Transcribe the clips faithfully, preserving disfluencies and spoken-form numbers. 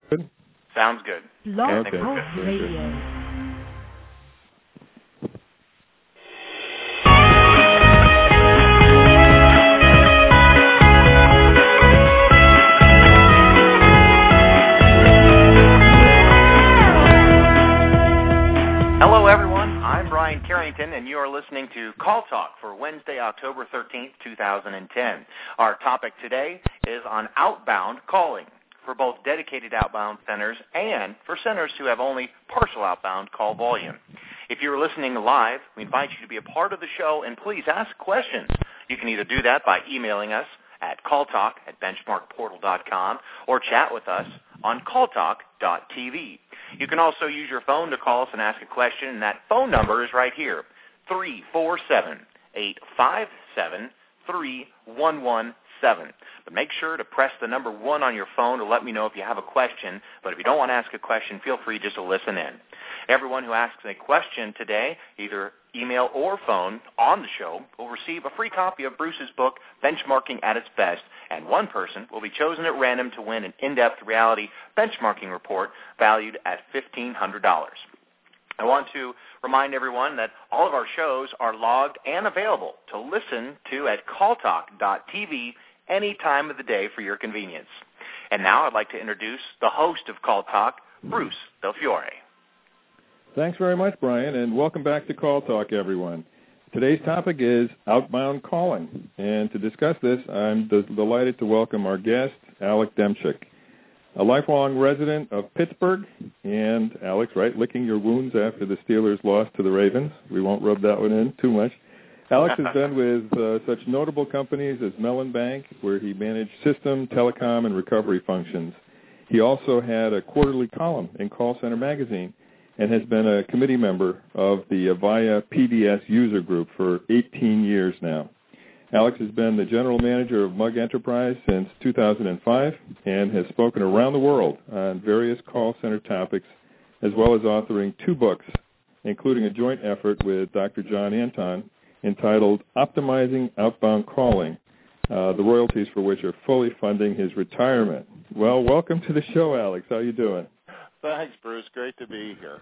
Good? Sounds good. Blog Okay. Talk Very good. Radio. Hello, everyone. I'm Brian Carrington, and you are listening to Call Talk for Wednesday, October thirteenth, two thousand ten. Our topic today is on outbound calling for both dedicated outbound centers and for centers who have only partial outbound call volume. If you're listening live, we invite you to be a part of the show, and please ask questions. You can either do that by emailing us at calltalk at benchmark portal dot com or chat with us on calltalk dot t v. You can also use your phone to call us and ask a question, and that phone number is right here, three four seven, eight five seven, three one one seven. But make sure to press the number one on your phone to let me know if you have a question. But if you don't want to ask a question, feel free just to listen in. Everyone who asks a question today, either email or phone on the show, will receive a free copy of Bruce's book, Benchmarking at Its Best, and one person will be chosen at random to win an in-depth reality benchmarking report valued at fifteen hundred dollars. I want to remind everyone that all of our shows are logged and available to listen to at calltalk dot t v any time of the day for your convenience. And now I'd like to introduce the host of Call Talk, Bruce Del Fiore. Thanks very much, Brian, and welcome back to Call Talk, everyone. Today's topic is outbound calling, and to discuss this, I'm d- delighted to welcome our guest, Alex Demchik, a lifelong resident of Pittsburgh, and Alex, right, licking your wounds after the Steelers lost to the Ravens. We won't rub that one in too much. Alex has been with uh, such notable companies as Mellon Bank, where he managed system, telecom, and recovery functions. He also had a quarterly column in Call Center Magazine and has been a committee member of the Avaya P D S user group for eighteen years now. Alex has been the general manager of Mug Enterprise since two thousand five and has spoken around the world on various call center topics, as well as authoring two books, including a joint effort with Doctor John Anton entitled Optimizing Outbound Calling, uh, the royalties for which are fully funding his retirement. Well, welcome to the show, Alex. How you doing? Thanks, Bruce. Great to be here.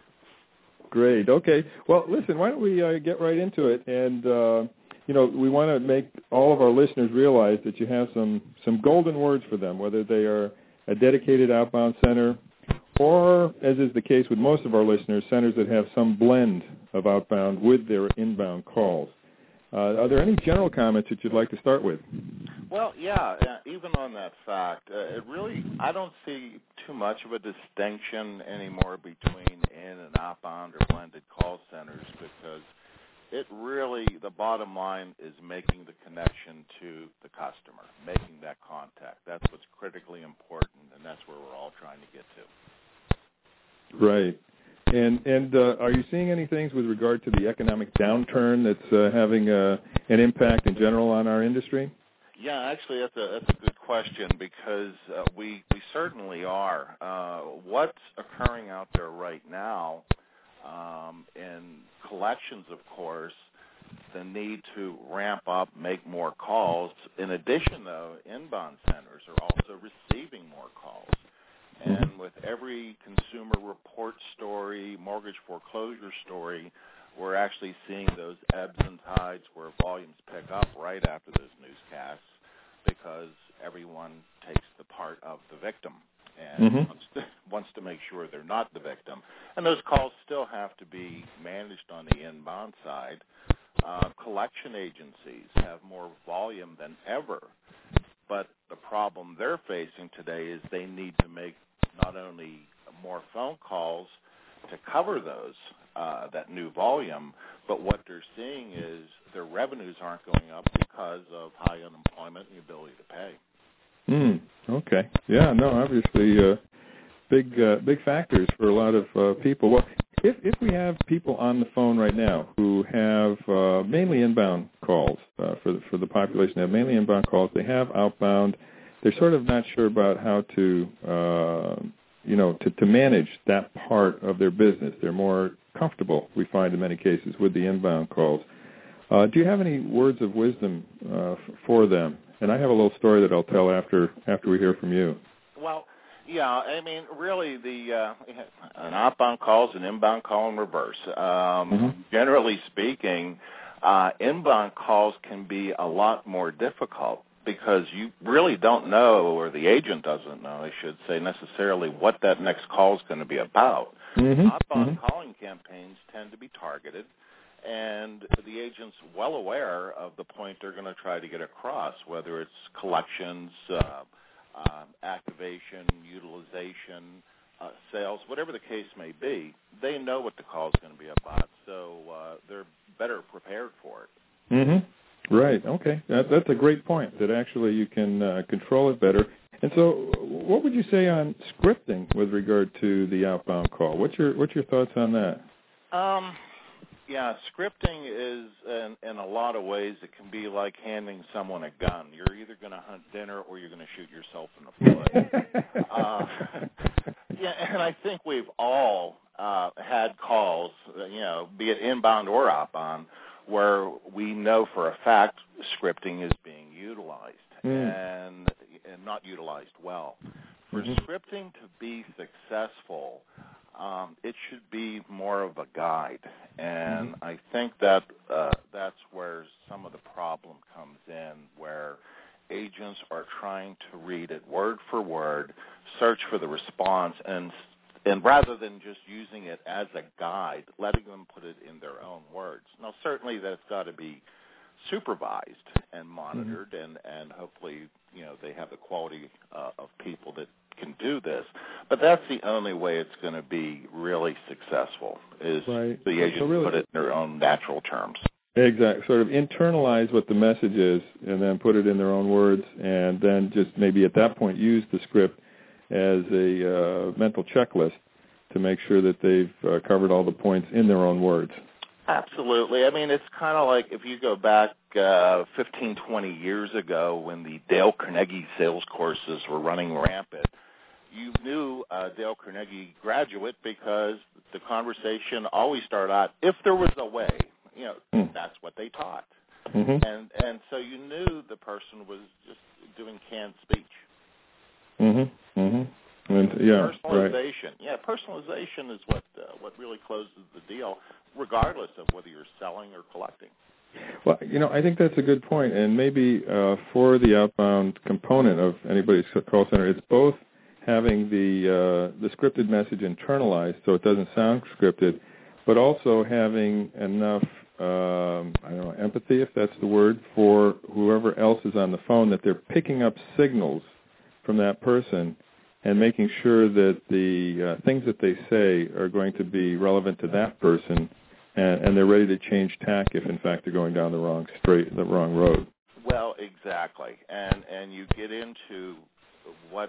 Great. Okay. Well, listen, why don't we uh, get right into it? And, uh, you know, we want to make all of our listeners realize that you have some, some golden words for them, whether they are a dedicated outbound center or, as is the case with most of our listeners, centers that have some blend of outbound with their inbound calls. Uh, are there any general comments that you'd like to start with? Well, yeah, uh, even on that fact, uh, it really, I don't see too much of a distinction anymore between in and outbound or blended call centers, because it really, the bottom line is making the connection to the customer, making that contact. That's what's critically important, and that's where we're all trying to get to. Right. And and uh, are you seeing any things with regard to the economic downturn that's uh, having uh, an impact in general on our industry? Yeah, actually, that's a that's a good question, because uh, we we certainly are. Uh, what's occurring out there right now um, in collections, of course, the need to ramp up, make more calls. In addition, though, inbound centers are also receiving more calls. And with every consumer report story, mortgage foreclosure story, we're actually seeing those ebbs and tides where volumes pick up right after those newscasts, because everyone takes the part of the victim and mm-hmm. wants, to, wants to make sure they're not the victim. And those calls still have to be managed on the inbound side. Uh, collection agencies have more volume than ever, but the problem they're facing today is they need to make not only more phone calls to cover those, uh, that new volume, but what they're seeing is their revenues aren't going up because of high unemployment and the ability to pay. Mm, okay. Yeah, no, obviously uh, big uh, big factors for a lot of uh, people. Well, if, if we have people on the phone right now who have uh, mainly inbound calls uh, for, the, for the population, they have mainly inbound calls, they have outbound, they're sort of not sure about how to, uh, you know, to, to manage that part of their business. They're more comfortable, we find in many cases, with the inbound calls. Uh, do you have any words of wisdom uh, f- for them? And I have a little story that I'll tell after after we hear from you. Well, Yeah, I mean, really, the uh, an outbound call is an inbound call in reverse. Um, mm-hmm. Generally speaking, uh, inbound calls can be a lot more difficult because you really don't know, or the agent doesn't know, I should say, necessarily what that next call is going to be about. Mm-hmm. Outbound mm-hmm. calling campaigns tend to be targeted, and the agent's well aware of the point they're going to try to get across, whether it's collections, uh, uh, activation, utilization, uh, sales, whatever the case may be. They know what the call is going to be about, so uh, they're better prepared for it. Mm-hmm. Right. Okay. That, that's a great point, that actually you can uh, control it better. And so what would you say on scripting with regard to the outbound call? What's your what's your thoughts on that? Um, yeah, scripting is, in, in a lot of ways, it can be like handing someone a gun. You're either going to hunt dinner or you're going to shoot yourself in the foot. uh, yeah, and I think we've all uh, had calls, you know, be it inbound or outbound, where we know for a fact scripting is being utilized mm. and, and not utilized well. For mm-hmm. scripting to be successful, um, it should be more of a guide, and mm-hmm. I think that uh, that's where some of the problem comes in, where agents are trying to read it word for word, search for the response, and and rather than just using it as a guide, letting them put it in their own words. Now, certainly that's got to be supervised and monitored, mm-hmm. and, and hopefully, you know, they have the quality uh, of people that can do this. But that's the only way it's going to be really successful, is right. the agents so really, put it in their own natural terms. Exactly. Sort of internalize what the message is and then put it in their own words, and then just maybe at that point use the script as a uh, mental checklist to make sure that they've uh, covered all the points in their own words. Absolutely. I mean, it's kind of like if you go back uh, fifteen, twenty years ago when the Dale Carnegie sales courses were running rampant, you knew a Dale Carnegie graduate because the conversation always started out, if there was a way, you know, mm. that's what they taught. Mm-hmm. And and so you knew the person was just doing canned speech. Mm-hmm. Mm-hmm. And, yeah, personalization. Right. Yeah, personalization is what uh, what really closes the deal, regardless of whether you're selling or collecting. Well, you know, I think that's a good point, and maybe uh, for the outbound component of anybody's call center, it's both having the uh, the scripted message internalized so it doesn't sound scripted, but also having enough, um, I don't know, empathy, if that's the word, for whoever else is on the phone, that they're picking up signals from that person and making sure that the uh, things that they say are going to be relevant to that person, and, and they're ready to change tack if, in fact, they're going down the wrong straight, the wrong road. Well, exactly, and and you get into what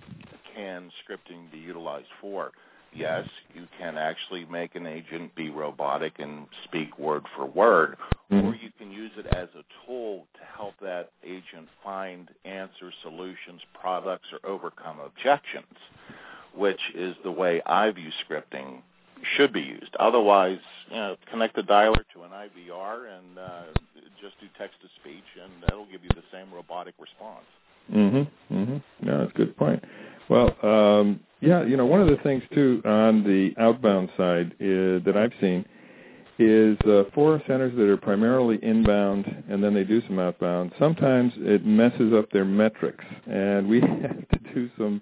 can scripting be utilized for. Yes, you can actually make an agent be robotic and speak word for word, mm-hmm. or you can use it as a tool to help that agent find answers, solutions, products, or overcome objections, which is the way I view scripting should be used. Otherwise, you know, connect the dialer to an I V R and uh, just do text-to-speech, and that'll give you the same robotic response. Mm-hmm. Mm-hmm. No, that's a good point. Well, um, yeah, you know, one of the things, too, on the outbound side is, that I've seen is uh, for centers that are primarily inbound and then they do some outbound, sometimes it messes up their metrics, and we have to do some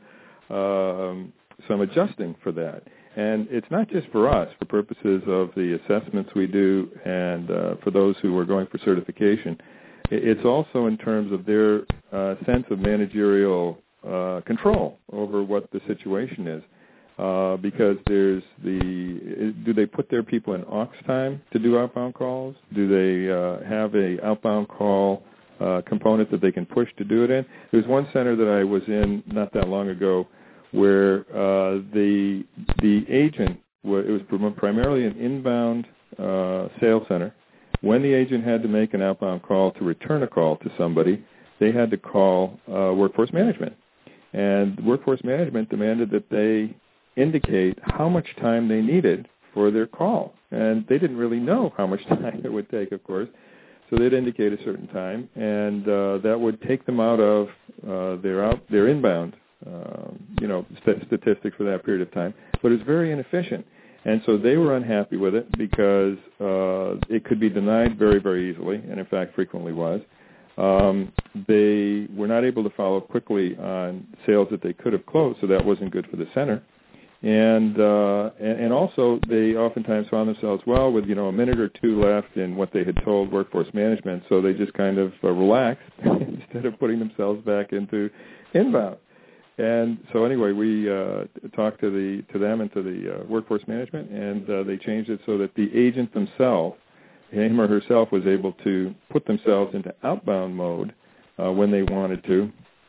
um, some adjusting for that. And it's not just for us, for purposes of the assessments we do and uh, for those who are going for certification. It's also in terms of their uh, sense of managerial uh, control over what the situation is, uh, because there's the do they put their people in aux time to do outbound calls? Do they uh, have a outbound call uh, component that they can push to do it in? There's one center that I was in not that long ago where uh, the the agent it was primarily an inbound uh, sales center. When the agent had to make an outbound call to return a call to somebody, they had to call uh, workforce management. And workforce management demanded that they indicate how much time they needed for their call. And they didn't really know how much time it would take, of course. So they'd indicate a certain time, and uh, that would take them out of uh, their out, their inbound uh, you know, st- statistic for that period of time, but it's very inefficient. And so they were unhappy with it because uh, it could be denied very, very easily, and in fact frequently was. Um, they were not able to follow up quickly on sales that they could have closed, so that wasn't good for the center. And, uh, and and also they oftentimes found themselves, well, with, you know, a minute or two left in what they had told workforce management, so they just kind of uh, relaxed instead of putting themselves back into inbound. And so anyway, we uh, talked to the to them and to the uh, workforce management, and uh, they changed it so that the agent themselves, him or herself, was able to put themselves into outbound mode uh, when they wanted to.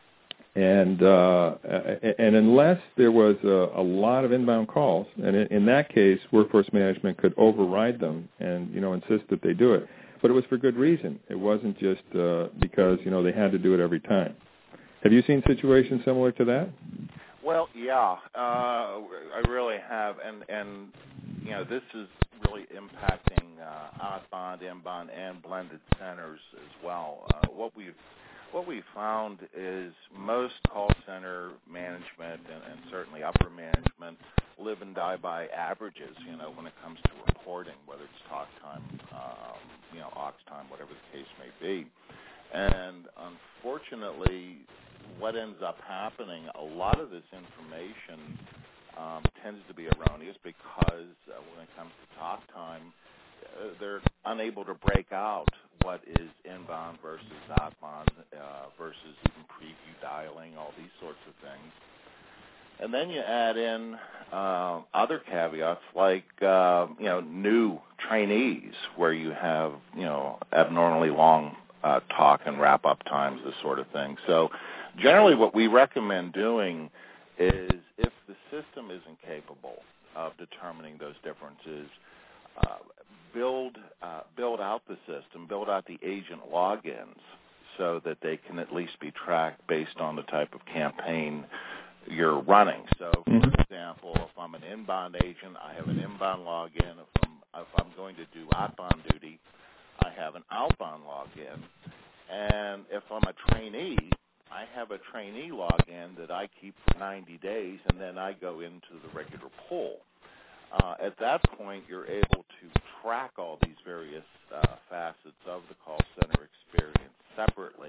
And uh, and unless there was a, a lot of inbound calls, and in, in that case, workforce management could override them and, you know, insist that they do it. But it was for good reason. It wasn't just uh, because, you know, they had to do it every time. Have you seen situations similar to that? Well, yeah, uh, I really have, and and you know, this is really impacting uh, outbound, inbound, and blended centers as well. Uh, what we've What we found is most call center management and, and certainly upper management live and die by averages, you know, when it comes to reporting, whether it's talk time, um, you know, aux time, whatever the case may be. And unfortunately, what ends up happening, a lot of this information um, tends to be erroneous because uh, when it comes to talk time, uh, they're unable to break out what is inbound versus outbound uh, versus even preview dialing, all these sorts of things. And then you add in uh, other caveats like, uh, you know, new trainees where you have, you know, abnormally long uh, talk and wrap-up times, this sort of thing. So generally what we recommend doing is if the system isn't capable of determining those differences, uh, build uh, build out the system, build out the agent logins so that they can at least be tracked based on the type of campaign you're running. So, for example, if I'm an inbound agent, I have an inbound login. If I'm, if I'm going to do outbound duty, I have an outbound login. And if I'm a trainee, I have a trainee login that I keep for ninety days, and then I go into the regular pool. Uh, at that point, you're able to track all these various uh, facets of the call center experience separately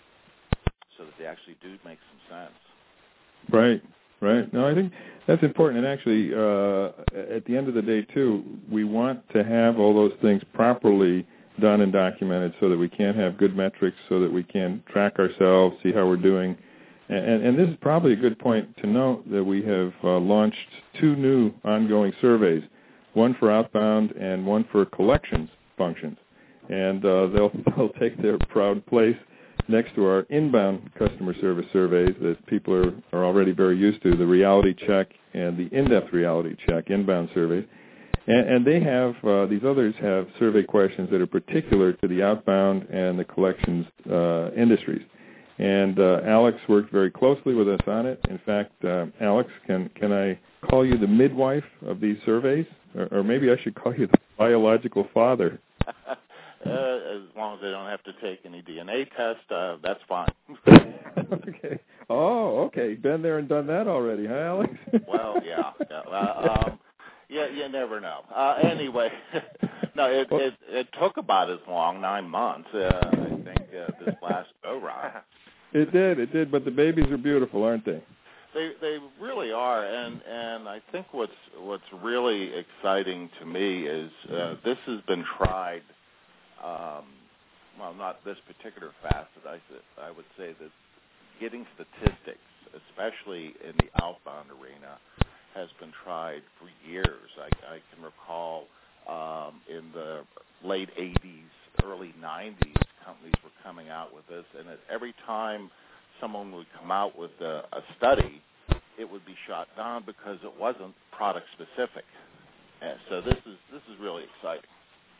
so that they actually do make some sense. Right, right. No, I think that's important. And actually, uh, at the end of the day, too, we want to have all those things properly done and documented so that we can have good metrics, so that we can track ourselves, see how we're doing. And, and this is probably a good point to note that we have uh, launched two new ongoing surveys, one for outbound and one for collections functions. And uh, they'll, they'll take their proud place next to our inbound customer service surveys that people are, are already very used to, the reality check and the in-depth reality check inbound surveys. And, and they have, uh, these others have survey questions that are particular to the outbound and the collections uh, industries. And uh, Alex worked very closely with us on it. In fact, uh, Alex, can can I call you the midwife of these surveys? Or, or maybe I should call you the biological father. uh, as long as they don't have to take any D N A test, uh, that's fine. Okay. Oh, okay. Been there and done that already, huh, Alex? Well, yeah. yeah. Uh, um, yeah, you never know. Uh, anyway, no, it, it it took about as long, nine months, uh, I think, uh, this last go-round. It did, it did, but the babies are beautiful, aren't they? They they really are, and and I think what's what's really exciting to me is uh, this has been tried. Um, well, not this particular facet. I I would say that getting statistics, especially in the outbound arena, has been tried for years. I, I can recall um, in the late eighties, early nineties, companies were coming out with this, and at every time someone would come out with a, a study, it would be shot down because it wasn't product specific. And so this is this is really exciting.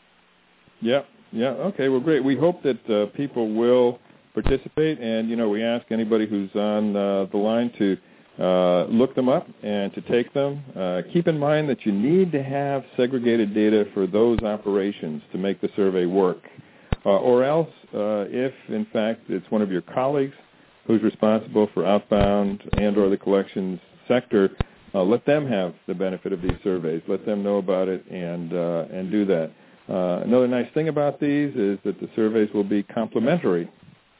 Yeah, yeah. Okay, well, great. We hope that uh, people will participate, and you know, we ask anybody who's on uh, the line to uh, look them up and to take them. Uh, keep in mind that you need to have segregated data for those operations to make the survey work. Uh, or else, uh, if in fact it's one of your colleagues who's responsible for outbound and or the collections sector, uh, let them have the benefit of these surveys. Let them know about it and uh, and do that. Uh, another nice thing about these is that the surveys will be complimentary.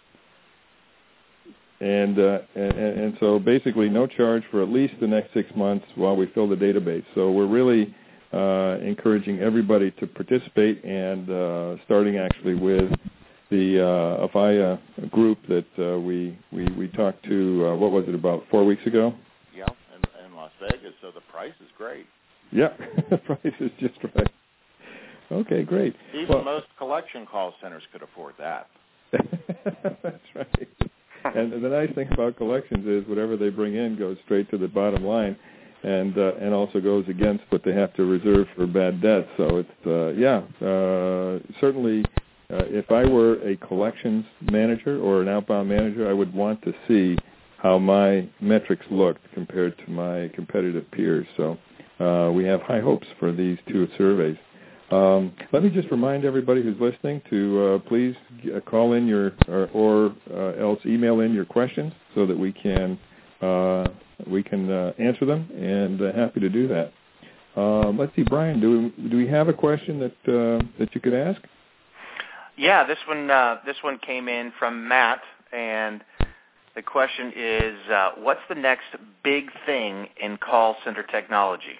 And, uh, and and so basically no charge for at least the next six months while we fill the database. So we're really uh, encouraging everybody to participate, and uh, starting actually with the uh, Avaya group that uh, we, we we talked to, uh, what was it, about four weeks ago? Yeah, in, in Las Vegas, so the price is great. Yeah, the price is just right. Okay, great. Even well, most collection call centers could afford that. That's right. And the nice thing about collections is whatever they bring in goes straight to the bottom line, and uh, and also goes against what they have to reserve for bad debt. So it's uh, yeah, uh, certainly. Uh, if I were a collections manager or an outbound manager, I would want to see how my metrics looked compared to my competitive peers. So uh, we have high hopes for these two surveys. Um, let me just remind everybody who's listening to uh, please call in your or, or uh, else email in your questions so that we can uh, we can uh, answer them, and uh, happy to do that. Um, let's see, Brian, do we, do we have a question that uh, that you could ask? Yeah, this one uh, this one came in from Matt, and the question is, uh, what's the next big thing in call center technology?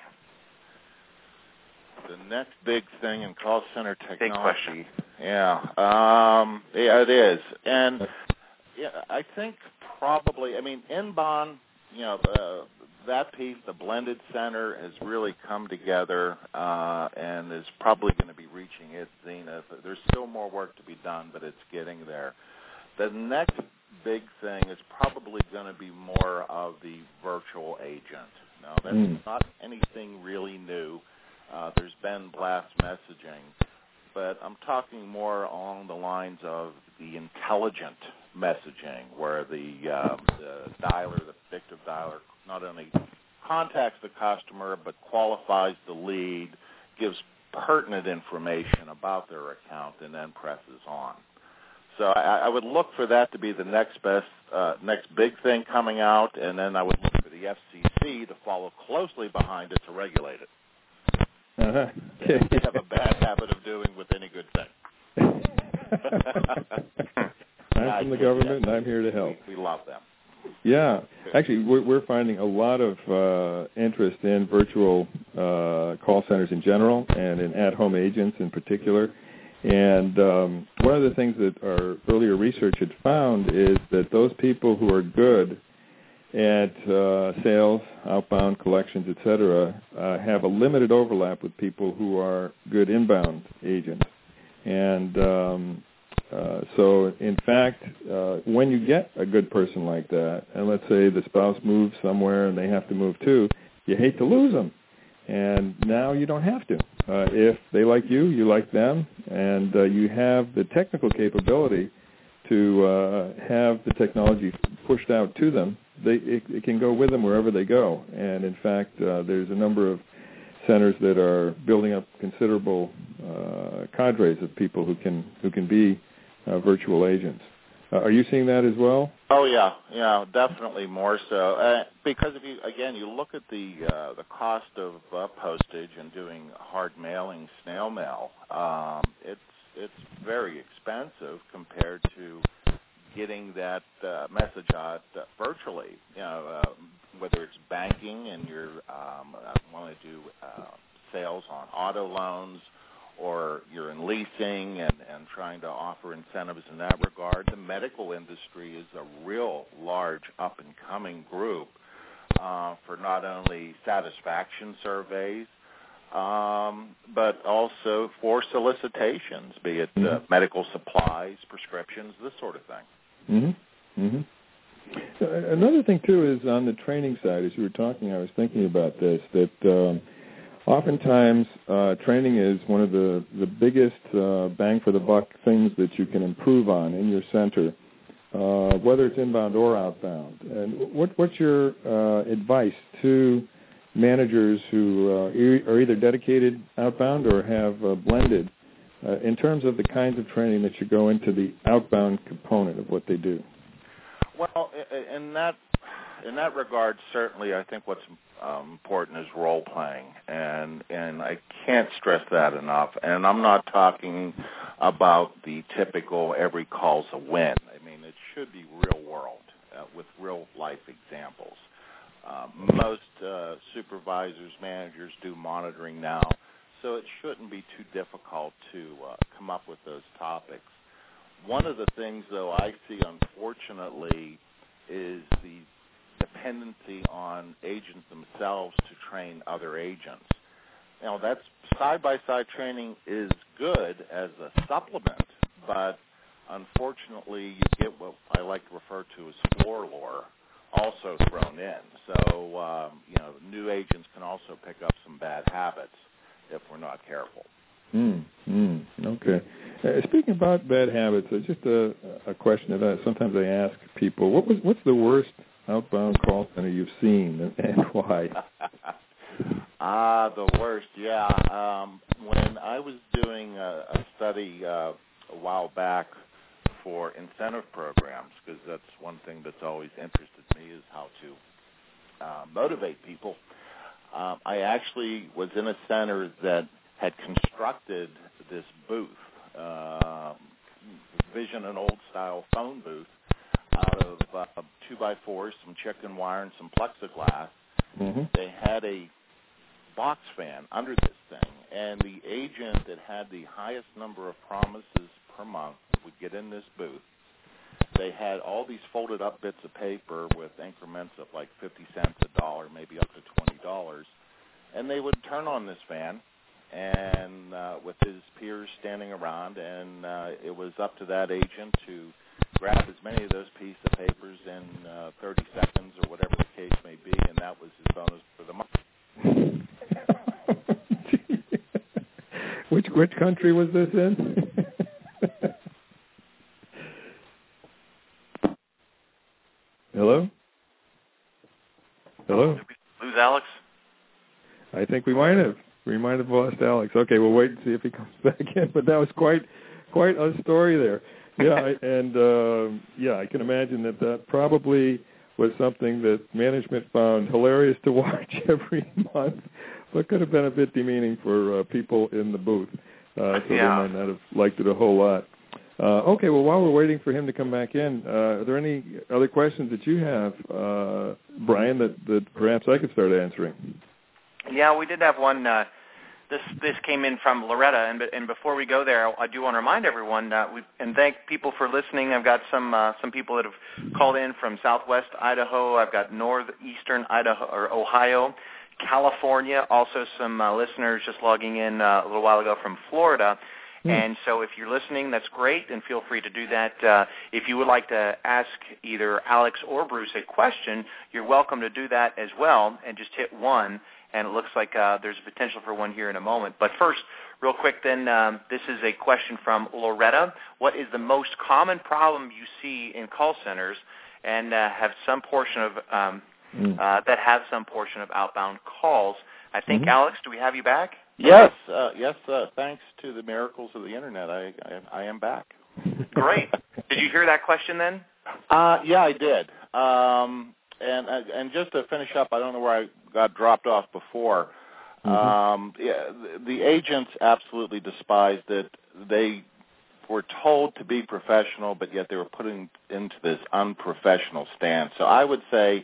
The next big thing in call center technology. Big question. Yeah, um, yeah, it is, and yeah, I think probably. I mean, inbound. You know, uh, that piece, the blended center, has really come together uh, and is probably going to be reaching its zenith. There's still more work to be done, but it's getting there. The next big thing is probably going to be more of the virtual agent. Now, that's mm. not anything really new. Uh, there's been blast messaging, but I'm talking more along the lines of the intelligent messaging, where the, uh, the dialer, the predictive dialer, not only contacts the customer but qualifies the lead, gives pertinent information about their account, and then presses on. So I, I would look for that to be the next best, uh, next big thing coming out, and then I would look for the F C C to follow closely behind it to regulate it. Uh-huh. They have a bad habit of doing with any good thing. I'm from the government, and I'm here to help. We, we love them. Yeah. Actually, we're, we're finding a lot of uh, interest in virtual uh, call centers in general and in at-home agents in particular. And um, one of the things that our earlier research had found is that those people who are good at uh, sales, outbound, collections, et cetera, uh, have a limited overlap with people who are good inbound agents. And um, uh, so, in fact, uh, when you get a good person like that, and let's say the spouse moves somewhere and they have to move too, you hate to lose them. And now you don't have to. Uh, if they like you, you like them, and uh, you have the technical capability to uh, have the technology pushed out to them, they, it, it can go with them wherever they go. And, in fact, uh, there's a number of centers that are building up considerable uh, cadres of people who can who can be uh, virtual agents. Uh, are you seeing that as well? Oh yeah, yeah, definitely more so. Uh, because if you again you look at the uh, the cost of uh, postage and doing hard mailing, snail mail, um, it's it's very expensive compared to getting that uh, message out uh, virtually. You know, uh, whether it's banking and you're um, want to do uh, sales on auto loans, or you're in leasing and, and trying to offer incentives in that regard. The medical industry is a real large up-and-coming group uh, for not only satisfaction surveys, um, but also for solicitations, be it uh, medical supplies, prescriptions, this sort of thing. Mm-hmm. Mm-hmm. Uh, another thing, too, is on the training side. As you were talking, I was thinking about this, that um, oftentimes, uh, training is one of the, the biggest uh, bang for the buck things that you can improve on in your center, uh, whether it's inbound or outbound. And what, what's your uh, advice to managers who uh, e- are either dedicated outbound or have uh, blended uh, in terms of the kinds of training that should go into the outbound component of what they do? Well, in that in that regard, certainly, I think what's um, important is role playing, and and I can't stress that enough. And I'm not talking about the typical every call's a win. I mean, it should be real world uh, with real life examples. Uh, most uh, supervisors, managers do monitoring now, so it shouldn't be too difficult to uh, come up with those topics. One of the things, though, I see, unfortunately, is the dependency on agents themselves to train other agents. Now, that's side-by-side training is good as a supplement, but unfortunately, you get what I like to refer to as floor lore also thrown in. So, um, you know, new agents can also pick up some bad habits if we're not careful. Mm, mm, okay. Uh, speaking about bad habits, uh, just a, a question that I, sometimes I ask people: What was what's the worst outbound call center you've seen, and, and why? Ah, the worst. Yeah. Um, when I was doing a, a study uh, a while back for incentive programs, because that's one thing that's always interested me is how to uh, motivate people. Um, I actually was in a center that had constructed this booth, uh, vision an old-style phone booth, out of uh, two by fours, some chicken wire, and some plexiglass. Mm-hmm. They had a box fan under this thing, and the agent that had the highest number of promises per month would get in this booth. They had all these folded up bits of paper with increments of like fifty cents, a dollar, maybe up to twenty dollars, and they would turn on this fan, and uh, with his peers standing around, and uh, it was up to that agent to grab as many of those pieces of papers in uh, thirty seconds or whatever the case may be, and that was his bonus for the month. which which country was this in? Hello? Hello? Did we lose Alex? I think we might have. We might have lost Alex. Okay, we'll wait and see if he comes back in. But that was quite quite a story there. Yeah, I, and uh, yeah, I can imagine that that probably was something that management found hilarious to watch every month, but could have been a bit demeaning for uh, people in the booth. Uh, so yeah. they might not have liked it a whole lot. Uh, okay, well, while we're waiting for him to come back in, uh, are there any other questions that you have, uh, Brian, that, that perhaps I could start answering? Yeah, we did have one. Uh, this this came in from Loretta, and and before we go there, I do want to remind everyone uh, we, and thank people for listening. I've got some uh, some people that have called in from Southwest Idaho. I've got northeastern Idaho or Ohio, California. Also, some uh, listeners just logging in uh, a little while ago from Florida. Mm. And so if you're listening, that's great, and feel free to do that. Uh, if you would like to ask either Alex or Bruce a question, you're welcome to do that as well, and just hit one. And it looks like uh, there's potential for one here in a moment. But first, real quick then, um, this is a question from Loretta. What is the most common problem you see in call centers and uh, have some portion of um, mm. uh, that have some portion of outbound calls? I think, mm-hmm. Alex, do we have you back? Yes, uh, yes. Uh, thanks to the miracles of the Internet, I, I, I am back. Great. Did you hear that question then? Uh, yeah, I did. Um, and and just to finish up, I don't know where I got dropped off before. Mm-hmm. Um, yeah, the, the agents absolutely despised it. They were told to be professional, but yet they were put in, into this unprofessional stance. So I would say,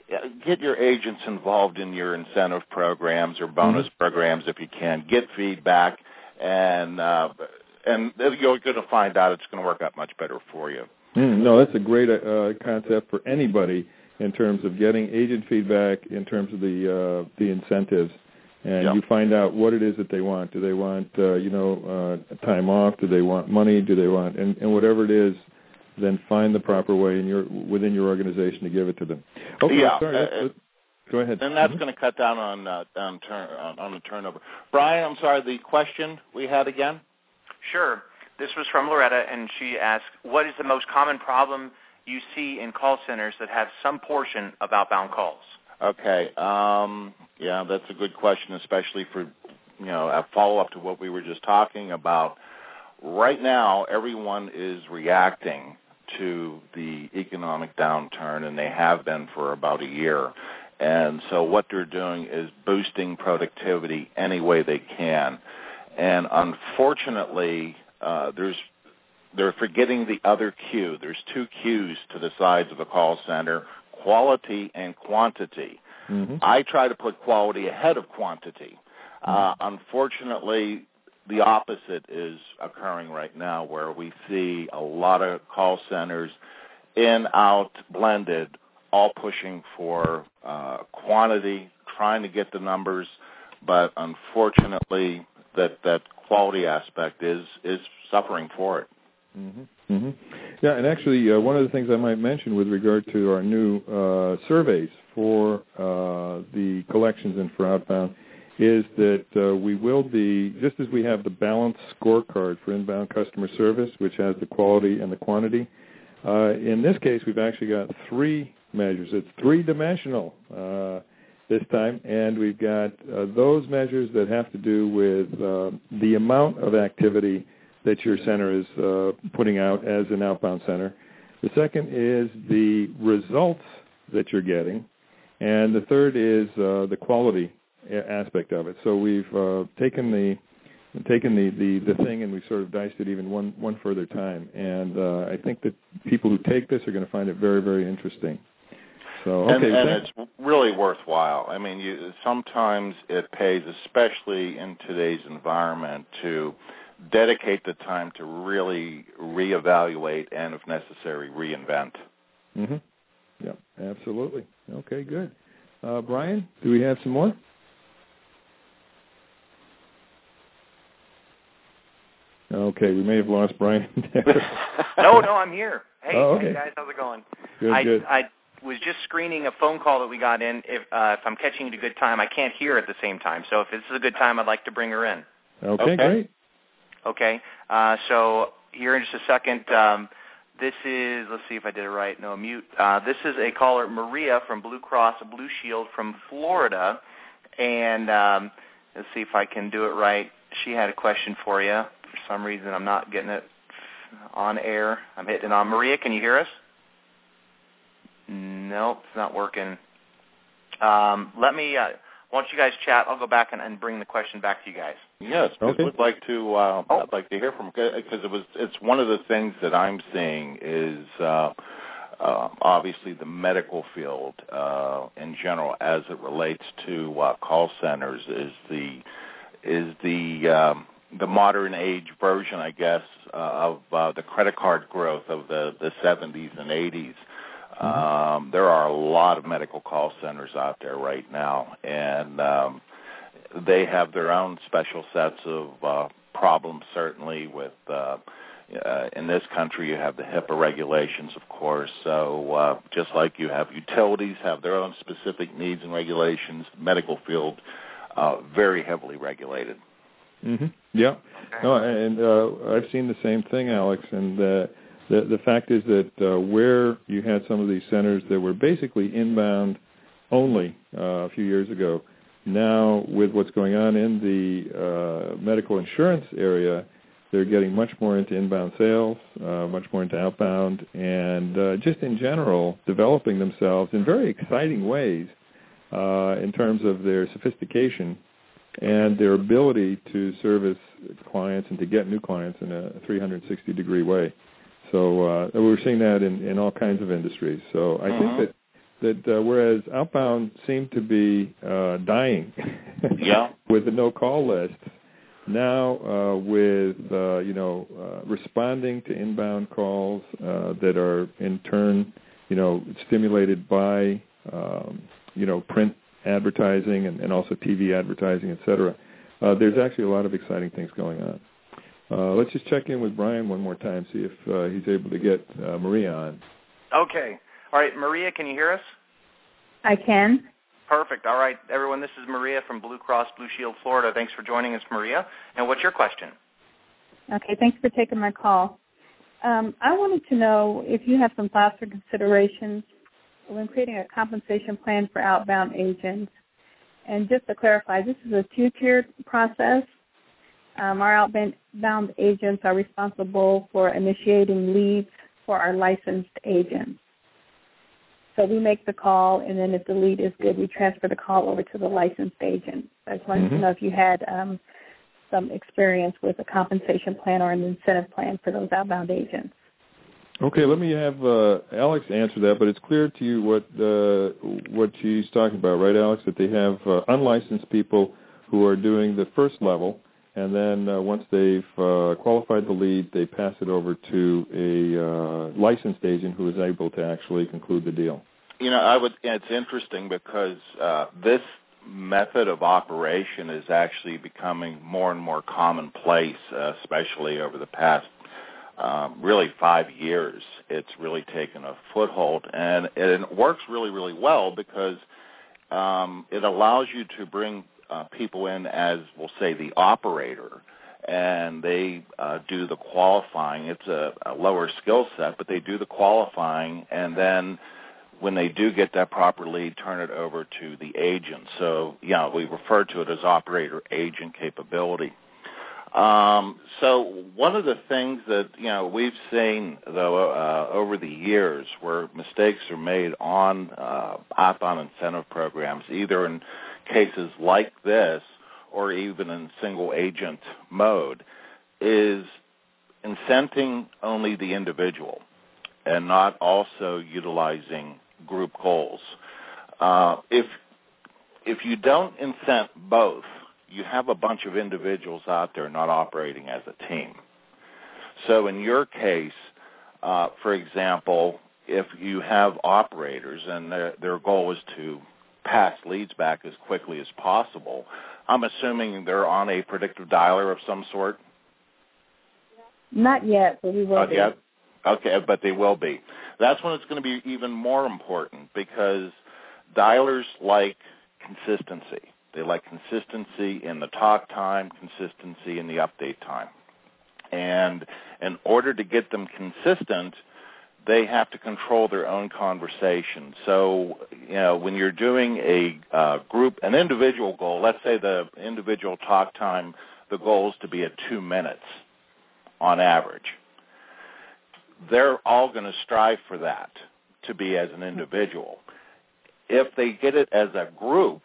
get your agents involved in your incentive programs or bonus mm-hmm. programs if you can. Get feedback, and uh, and you're going to find out it's going to work out much better for you. Mm, no, that's a great uh, concept for anybody in terms of getting agent feedback, in terms of the uh, the incentives, and yep. you find out what it is that they want. Do they want uh, you know uh, time off? Do they want money? Do they want and, and whatever it is, then find the proper way in your within your organization to give it to them. Okay, yeah, sorry. Let's, let's, go ahead. And that's mm-hmm. going to cut down on uh, on, turn, on on the turnover. Brian, I'm sorry. The question we had again? Sure. This was from Loretta, and she asked, "What is the most common problem you see in call centers that have some portion of outbound calls?" Okay. Um, yeah, that's a good question, especially for you know a follow up to what we were just talking about. Right now, everyone is reacting to the economic downturn, and they have been for about a year. And so what they're doing is boosting productivity any way they can. And unfortunately, uh, there's they're forgetting the other Q. There's two Qs to the sides of a call center, quality and quantity. Mm-hmm. I try to put quality ahead of quantity. Mm-hmm. Uh, unfortunately, the opposite is occurring right now, where we see a lot of call centers in, out, blended, all pushing for uh, quantity, trying to get the numbers, but unfortunately that, that quality aspect is, is suffering for it. Mm-hmm. Mm-hmm. Yeah, and actually uh, one of the things I might mention with regard to our new uh, surveys for uh, the collections and for outbound is that uh, we will be, just as we have the balanced scorecard for inbound customer service, which has the quality and the quantity, uh, in this case we've actually got three measures. It's three-dimensional uh, this time, and we've got uh, those measures that have to do with uh, the amount of activity that your center is uh, putting out as an outbound center. The second is the results that you're getting, and the third is uh, the quality aspect of it. So we've uh, taken the taken the, the, the thing and we sort of diced it even one, one further time. And uh, I think that people who take this are going to find it very, very interesting. So okay, and, and it's really worthwhile. I mean, you, sometimes it pays, especially in today's environment, to dedicate the time to really reevaluate and, if necessary, reinvent. Mm-hmm. Yeah, absolutely. Okay, good. Uh, Brian, do we have some more? Okay, we may have lost Brian there. no, no, I'm here. Hey, oh, okay. hey guys, how's it going? Good, I, good. I was just screening a phone call that we got in. If, uh, if I'm catching it a good time, I can't hear at the same time. So if this is a good time, I'd like to bring her in. Okay, okay. great. Okay, uh, so here in just a second, um, this is, let's see if I did it right, no, mute. Uh, this is a caller, Maria from Blue Cross Blue Shield from Florida, and um, let's see if I can do it right. She had a question for you. For some reason, I'm not getting it on air. I'm hitting it on. Maria, can you hear us? Nope, it's not working. Um, let me, uh, why don't you guys chat? I'll go back and, and bring the question back to you guys. Yes, okay. we'd like to. Uh, oh. I'd like to hear from because it was. It's one of the things that I'm seeing is uh, uh, obviously the medical field uh, in general, as it relates to uh, call centers, is the is the um, the modern age version, I guess, uh, of uh, the credit card growth of the the seventies and eighties. Mm-hmm. Um, there are a lot of medical call centers out there right now, and um, they have their own special sets of uh, problems, certainly, with, uh, uh, in this country, you have the HIPAA regulations, of course. So uh, just like you have utilities have their own specific needs and regulations, the medical field, uh, very heavily regulated. Mm-hmm. Yeah. No, and uh, I've seen the same thing, Alex, and uh, The, the fact is that uh, where you had some of these centers that were basically inbound only uh, a few years ago, now with what's going on in the uh, medical insurance area, they're getting much more into inbound sales, uh, much more into outbound, and uh, just in general developing themselves in very exciting ways uh, in terms of their sophistication and their ability to service clients and to get new clients in a three sixty degree way. So uh, we're seeing that in, in all kinds of industries. So I mm-hmm. think that, that uh, whereas outbound seemed to be uh, dying yeah. with the no-call list, now uh, with, uh, you know, uh, responding to inbound calls uh, that are in turn, you know, stimulated by, um, you know, print advertising and, and also T V advertising, et cetera, uh, there's actually a lot of exciting things going on. Uh, let's just check in with Brian one more time, see if uh, he's able to get uh, Maria on. Okay. All right, Maria, can you hear us? I can. Perfect. All right, everyone, this is Maria from Blue Cross Blue Shield, Florida. Thanks for joining us, Maria. And what's your question? Okay, thanks for taking my call. Um, I wanted to know if you have some thoughts or considerations when creating a compensation plan for outbound agents. And just to clarify, this is a two-tiered process. Um, our outbound agents are responsible for initiating leads for our licensed agents. So we make the call, and then if the lead is good, we transfer the call over to the licensed agent. I just wanted mm-hmm. to know if you had um, some experience with a compensation plan or an incentive plan for those outbound agents. Okay, let me have uh, Alex answer that, but it's clear to you what uh, what she's talking about, right, Alex, that they have uh, unlicensed people who are doing the first level, and then uh, once they've uh, qualified the lead, they pass it over to a uh, licensed agent who is able to actually conclude the deal. You know, I would. It's interesting because uh, this method of operation is actually becoming more and more commonplace, uh, especially over the past um, really five years. It's really taken a foothold, and it works really, really well because um, it allows you to bring uh, people in as, we'll say, the operator, and they uh, do the qualifying. It's a, a lower skill set, but they do the qualifying, and then when they do get that proper lead, turn it over to the agent. So, yeah, we refer to it as operator-agent capability. Um, so one of the things that, you know, we've seen, though, uh, over the years where mistakes are made on uh, outbound incentive programs, either in cases like this or even in single-agent mode, is incenting only the individual and not also utilizing group goals. Uh, if if you don't incent both, you have a bunch of individuals out there not operating as a team. So in your case, uh, for example, if you have operators and their, their goal is to pass leads back as quickly as possible, I'm assuming they're on a predictive dialer of some sort? Not yet, but we will Not be. yet? Okay, but they will be. That's when it's going to be even more important because dialers like consistency. They like consistency in the talk time, consistency in the update time. And in order to get them consistent, they have to control their own conversation. So, you know, when you're doing a uh, group, an individual goal, let's say the individual talk time, the goal is to be at two minutes on average. They're all going to strive for that, to be as an individual. If they get it as a group,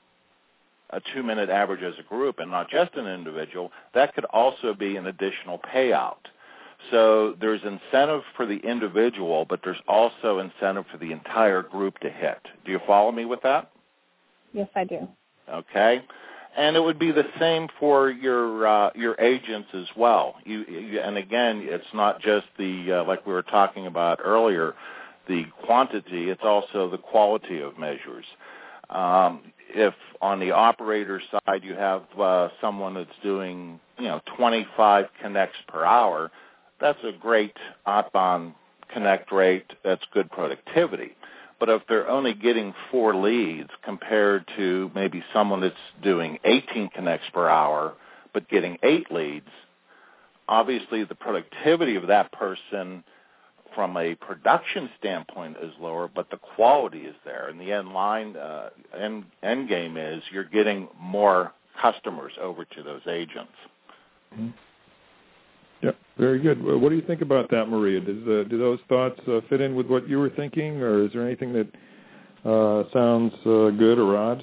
a two-minute average as a group and not just an individual, that could also be an additional payout. So there's incentive for the individual, but there's also incentive for the entire group to hit. Do you follow me with that? Yes, I do. Okay. And it would be the same for your uh, your agents as well. You, you, and again, it's not just the, uh, like we were talking about earlier, the quantity, it's also the quality of measures. Um, if on the operator side you have uh, someone that's doing, you know, twenty-five connects per hour, that's a great outbound connect rate. That's good productivity. But if they're only getting four leads compared to maybe someone that's doing eighteen connects per hour but getting eight leads, obviously the productivity of that person from a production standpoint is lower, but the quality is there. And the end line, uh, end, end game is you're getting more customers over to those agents. Mm-hmm. Yeah, very good. What do you think about that, Maria? Does, uh, do those thoughts uh, fit in with what you were thinking, or is there anything that uh, sounds uh, good or odd?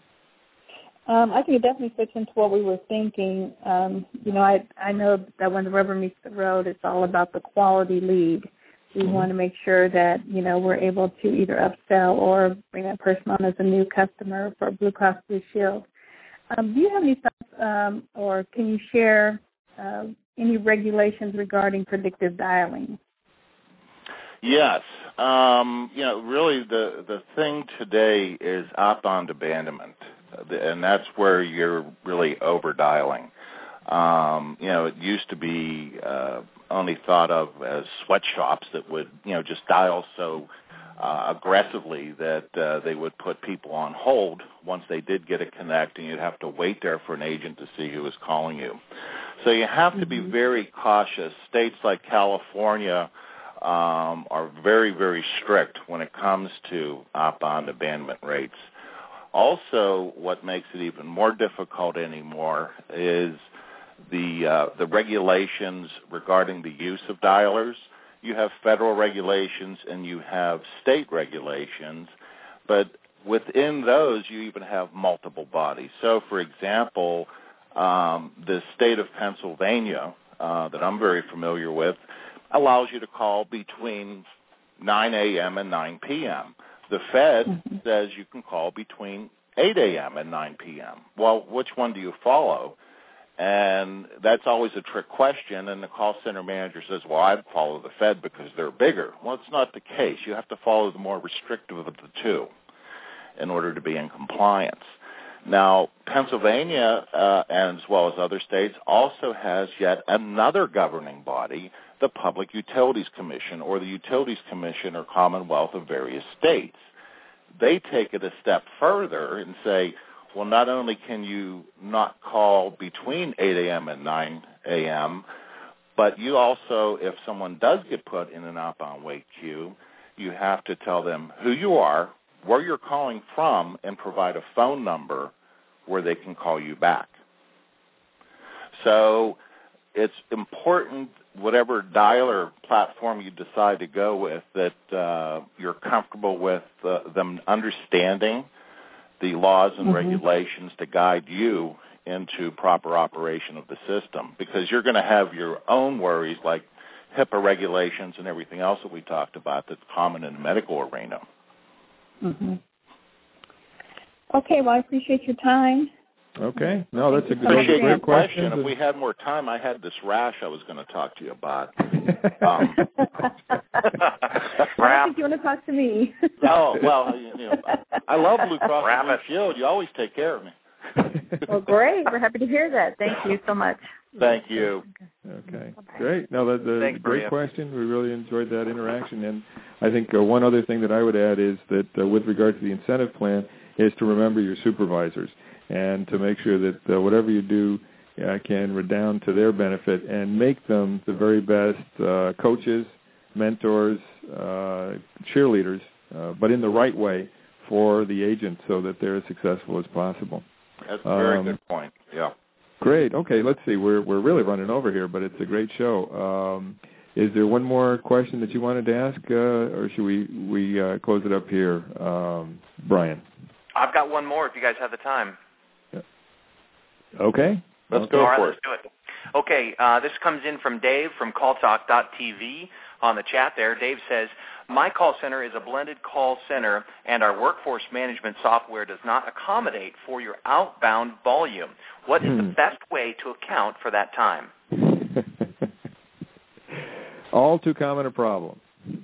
Um, I think it definitely fits into what we were thinking. Um, you know, I I know that when the rubber meets the road, it's all about the quality lead. We mm-hmm. want to make sure that, you know, we're able to either upsell or bring that person on as a new customer for Blue Cross Blue Shield. Um, do you have any thoughts, um, or can you share uh, any regulations regarding predictive dialing? Yes. Um, you know, really the, the thing today is outbound abandonment, and that's where you're really over-dialing. Um, you know, it used to be uh, only thought of as sweatshops that would, you know, just dial so uh, aggressively that uh, they would put people on hold once they did get a connect, and you'd have to wait there for an agent to see who was calling you. So you have to be very cautious. States like California um, are very, very strict when it comes to outbound abandonment rates. Also, what makes it even more difficult anymore is the uh, the regulations regarding the use of dialers. you have federal regulations and you have state regulations, but within those you even have multiple bodies. So, for example, um, the state of Pennsylvania, uh, that I'm very familiar with, allows you to call between nine a.m. and nine p.m. The Fed mm-hmm. says you can call between eight a.m. and nine p.m. Well, which one do you follow? And that's always a trick question, and the call center manager says, well, I'd follow the Fed because they're bigger. Well, it's not the case. You have to follow the more restrictive of the two in order to be in compliance. Now, Pennsylvania, uh, and as well as other states, also has yet another governing body, the Public Utilities Commission, or the Utilities Commission or Commonwealth of various states. They take it a step further and say, well, not only can you not call between eight a.m. and nine a.m., but you also, if someone does get put in an outbound wait queue, you have to tell them who you are, where you're calling from, and provide a phone number where they can call you back. So it's important, whatever dialer platform you decide to go with, that uh, you're comfortable with uh, them understanding the laws and mm-hmm. regulations to guide you into proper operation of the system, because you're going to have your own worries like HIPAA regulations and everything else that we talked about that's common in the medical arena. Mm-hmm. Okay, well, I appreciate your time. Okay. No, that's a good, appreciate great your question. question. If we had more time, I had this rash I was going to talk to you about. Um, I don't think you want to talk to me. Oh, well, you know, I love Blue Cross and Blue Shield. You always take care of me. Well, great. We're happy to hear that. Thank you so much. Thank you. Okay. Great. No, that's a Thanks, great Maria. question. We really enjoyed that interaction. And I think uh, one other thing that I would add is that uh, with regard to the incentive plan is to remember your supervisors and to make sure that uh, whatever you do uh, can redound to their benefit and make them the very best uh, coaches, mentors, uh, cheerleaders, uh, but in the right way for the agent so that they're as successful as possible. That's a very um, good point. Yeah. Great. Okay, let's see. We're we're really running over here, but it's a great show. Um, is there one more question that you wanted to ask, uh, or should we we uh, close it up here, um, Brian? I've got one more if you guys have the time. Yeah. Okay. Let's okay. go All right, for let's do it. Okay, uh, this comes in from Dave from call talk dot t v on the chat there. Dave says, my call center is a blended call center, and our workforce management software does not accommodate for your outbound volume. What is hmm. the best way to account for that time? All too common a problem.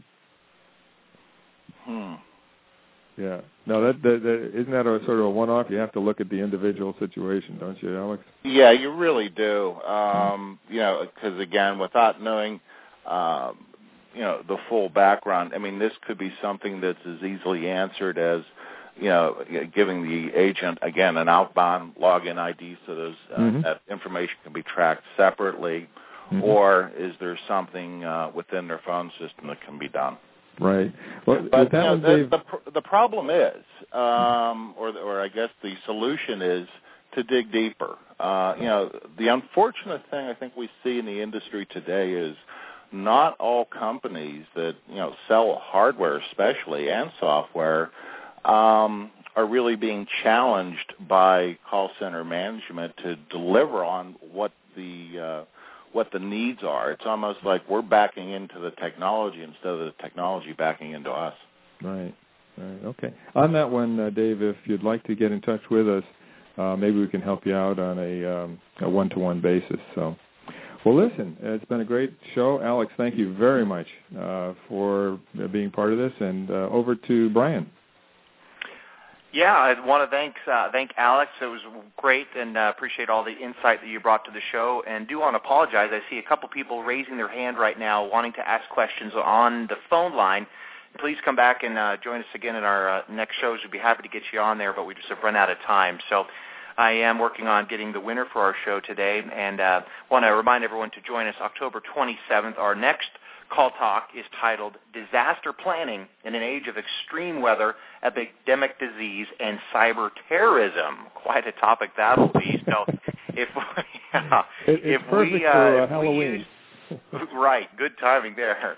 Hmm. Yeah. No, that, that, that isn't that a sort of a one-off? You have to look at the individual situation, don't you, Alex? Yeah, you really do. Um, you know, because again, without knowing, um, you know, the full background, I mean, this could be something that's as easily answered as, you know, giving the agent again an outbound login I D so those uh, mm-hmm. that information can be tracked separately, mm-hmm. or is there something uh, within their phone system that can be done? Right. Well, but that you know, one, the, Dave... the the problem is, um, or or I guess the solution is to dig deeper. Uh, you know, the unfortunate thing I think we see in the industry today is not all companies that you know sell hardware, especially and software, um, are really being challenged by call center management to deliver on what the uh, what the needs are. It's almost like we're backing into the technology instead of the technology backing into us. Right. Right. Okay. On that one, uh, Dave, if you'd like to get in touch with us, uh, maybe we can help you out on a, um, a one-to-one basis. So, well, listen, it's been a great show. Alex, thank you very much uh, for being part of this. And uh, over to Brian. Yeah, I want to thank uh, thank Alex. It was great, and uh, appreciate all the insight that you brought to the show. And do want to apologize. I see a couple people raising their hand right now, wanting to ask questions on the phone line. Please come back and uh, join us again in our uh, next shows. We'd be happy to get you on there, but we just have run out of time. So I am working on getting the winner for our show today, and uh, want to remind everyone to join us October twenty-seventh. Our next Call Talk is titled Disaster Planning in an Age of Extreme Weather, Epidemic Disease, and Cyber Terrorism. Quite a topic that'll be. So if, yeah, it, it's if perfect we, uh, for uh, if Halloween. We use, right, good timing there.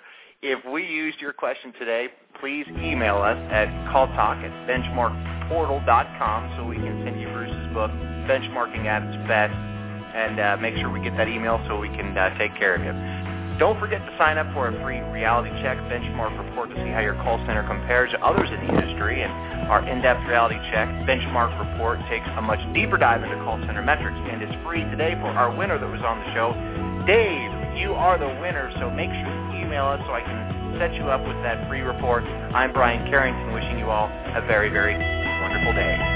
If we used your question today, please email us at calltalk at benchmark portal dot com so we can send you Bruce's book, Benchmarking at its Best, and uh, make sure we get that email so we can uh, take care of you. Don't forget to sign up for a free reality check benchmark report to see how your call center compares to others in the industry. And our in-depth reality check benchmark report takes a much deeper dive into call center metrics, and it's free today for our winner that was on the show. Dave, you are the winner, so make sure you email us so I can set you up with that free report. I'm Brian Carrington, wishing you all a very, very wonderful day.